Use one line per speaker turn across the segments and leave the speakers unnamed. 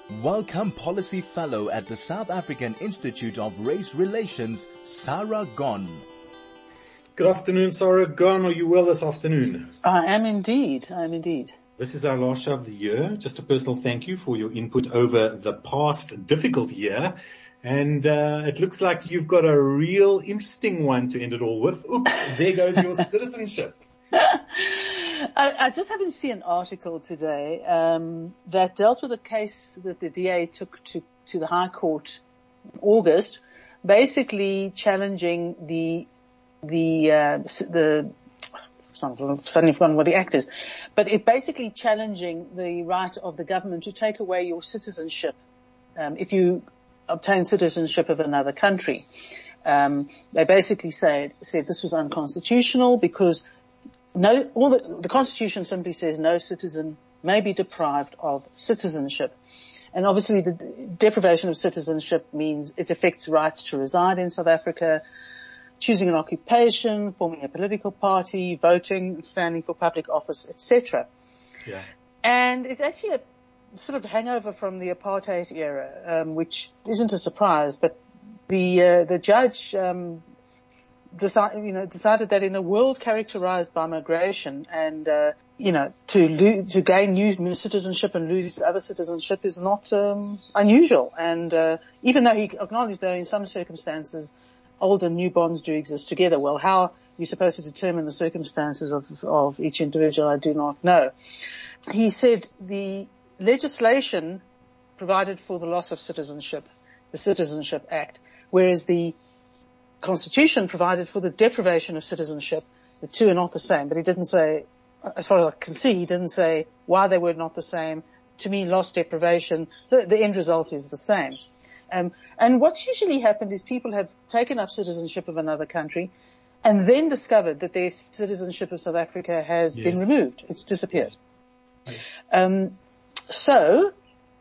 Welcome Policy Fellow at the South African Institute of Race Relations, Sarah Gon.
Good afternoon, Sarah Gon. Are you well this afternoon?
I am indeed.
This is our last show of the year. Just a personal thank you for your input over the past difficult year. And it looks like you've got a real interesting one to end it all with. Oops, there goes your citizenship.
I just happened to see an article today that dealt with a case that the DA took to the High Court in August, basically challenging the suddenly forgotten what the act is, but it basically challenging the right of the government to take away your citizenship if you obtain citizenship of another country. They basically said this was unconstitutional because the Constitution simply says no citizen may be deprived of citizenship. And obviously the deprivation of citizenship means it affects rights to reside in South Africa, choosing an occupation, forming a political party, voting, and standing for public office, etc.
Yeah.
And it's actually a sort of hangover from the apartheid era, which isn't a surprise, but the judge decided that in a world characterized by migration and to gain new citizenship and lose other citizenship is not unusual. And even though he acknowledged that in some circumstances old and new bonds do exist together, well, how you're supposed to determine the circumstances of each individual, I do not know. He said the legislation provided for the loss of citizenship, the Citizenship Act, whereas the Constitution provided for the deprivation of citizenship. The two are not the same, but he didn't say, as far as I can see, he didn't say why they were not the same. To me, loss, deprivation, the end result is the same. And what's usually happened is people have taken up citizenship of another country and then discovered that their citizenship of South Africa has been removed. It's disappeared.
Yes.
So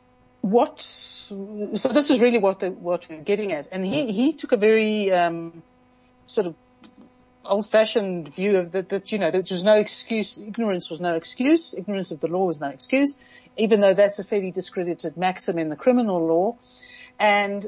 this is really what we're getting at. And he took a very, sort of old-fashioned view of that, there was no excuse. Ignorance was no excuse. Ignorance of the law was no excuse, even though that's a fairly discredited maxim in the criminal law. And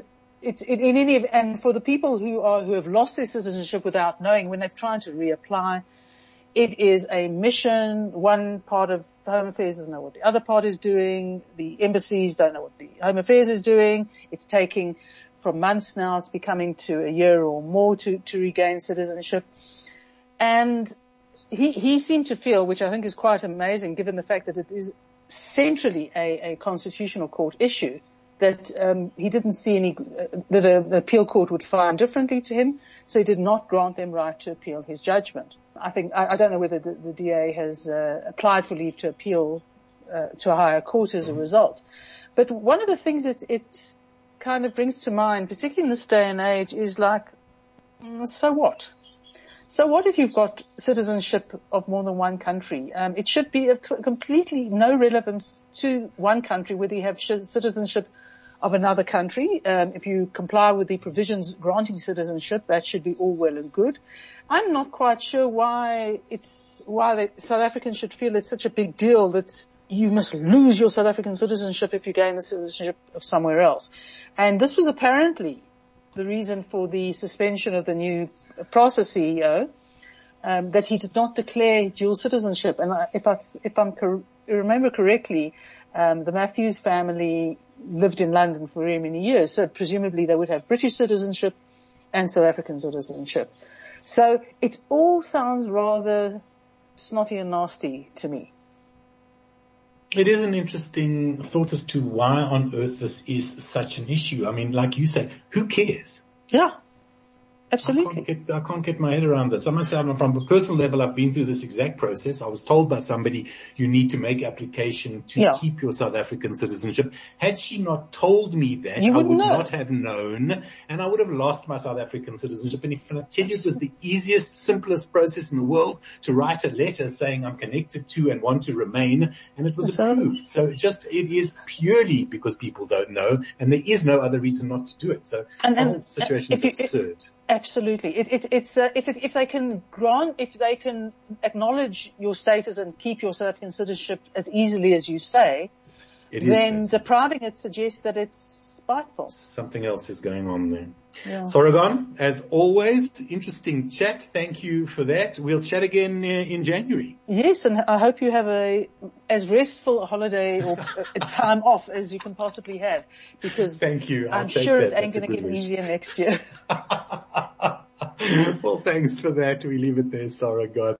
and for the people who have lost their citizenship without knowing, when they're trying to reapply, it is a mission. One part of Home Affairs doesn't know what the other part is doing. The embassies don't know what the Home Affairs is doing. It's taking from months now. It's becoming to a year or more to regain citizenship. And he seemed to feel, which I think is quite amazing, given the fact that it is centrally a constitutional court issue, that he didn't see that an appeal court would find differently to him, so he did not grant them right to appeal his judgment. I don't know whether the DA has applied for leave to appeal to a higher court as a result. But one of the things it kind of brings to mind, particularly in this day and age, is like, so what? So what if you've got citizenship of more than one country? It should be of completely no relevance to one country whether you have citizenship of another country. If you comply with the provisions granting citizenship, that should be all well and good. I'm not quite sure why South Africans should feel it's such a big deal that you must lose your South African citizenship if you gain the citizenship of somewhere else. And this was apparently the reason for the suspension of the new process CEO, that he did not declare dual citizenship. And if I remember correctly, the Matthews family lived in London for very many years, so presumably they would have British citizenship and South African citizenship. So it all sounds rather snotty and nasty to me.
It is an interesting thought as to why on earth this is such an issue. I mean, like you say, who cares?
Yeah. Absolutely.
I can't get my head around this. I must say, from a personal level, I've been through this exact process. I was told by somebody, you need to make application to keep your South African citizenship. Had she not told me that, I would not have known, and I would have lost my South African citizenship. And if I tell you it was the easiest, simplest process in the world to write a letter saying I'm connected to and want to remain, and it was approved. So it is purely because people don't know, and there is no other reason not to do it. So the whole situation is absurd.
Absolutely. If they can acknowledge your status and keep your South African citizenship as easily as you say, then depriving it suggests that it's spiteful.
Something else is going on there.
Yeah.
Sargon, as always, interesting chat. Thank you for that. We'll chat again in January.
Yes, and I hope you have as restful a holiday or a time off as you can possibly have, because
thank you.
I'm sure it ain't going to get easier next year.
Well, thanks for that. We leave it there, Sargon.